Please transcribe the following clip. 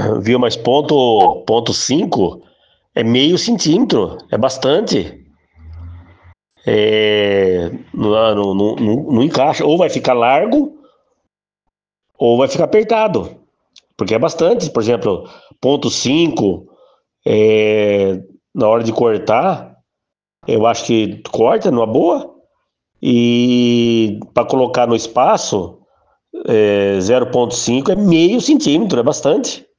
Viu? Mas ponto 5 é meio centímetro, é bastante. Não encaixa, ou vai ficar largo, ou vai ficar apertado, porque é bastante. Por exemplo, ponto 5 na hora de cortar, eu acho que corta numa boa, e para colocar no espaço, 0,5 é meio centímetro, é bastante.